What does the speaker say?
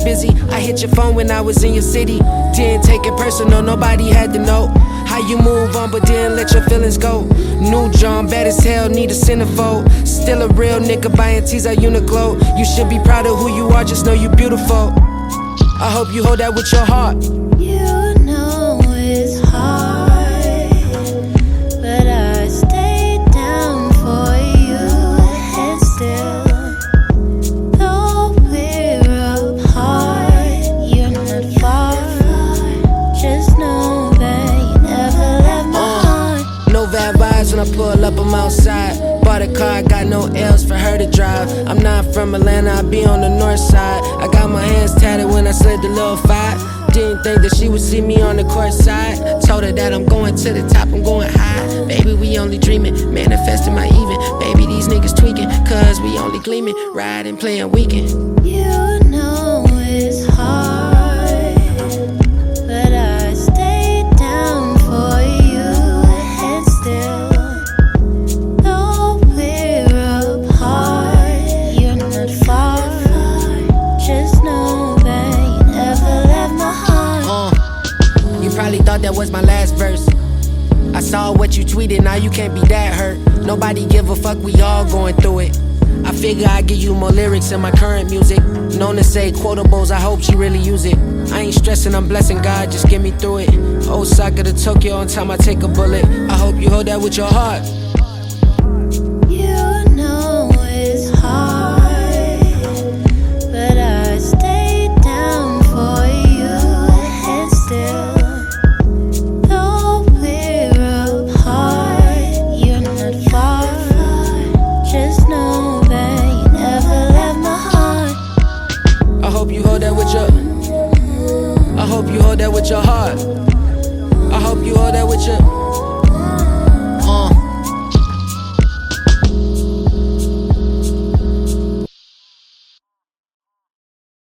busy. I hit your phone when I was in your city. Didn't take it personal, nobody had to know how you move on, but didn't let your feelings go. New John, bad as hell, need a centerfold. Still a real nigga buying tees at Uniqlo. You should be proud of who you are, just know you beautiful. I hope you hold that with your heart. You know it's hard, but I stay down for you. And still, though we're apart, you're not far. Just know that you never left my heart. No bad vibes when I pull up, I'm outside. Bought a car, got no L's for her to drive. I'm not from Atlanta, I be on the north side. I got my hands tatted when I slid the little fight. Didn't think that she would see me on the court side. Told her that I'm going to the top, I'm going high. Baby, we only dreaming, manifesting my even. Baby, these niggas tweaking, cause we only gleaming. Riding, playing weekend. You know it's hard, but I stay down for you. And still, though we're apart, you're not far. Just know that you never left my heart. You probably thought that was my last verse. I saw what you tweeted, now you can't be that hurt. Nobody give a fuck, we all going through it. I figure I give you more lyrics in my current music. Known to say quotables, I hope she really use it. I ain't stressing, I'm blessing God, just get me through it. Osaka to Tokyo on time I take a bullet. I hope you hold that with your heart. You know it's hard, but I stay down for you. And still, though we're apart, you're not far. Just know that you never left my heart. I hope you hold that with your. I hope you hold that with your heart. I hope you hold that with your.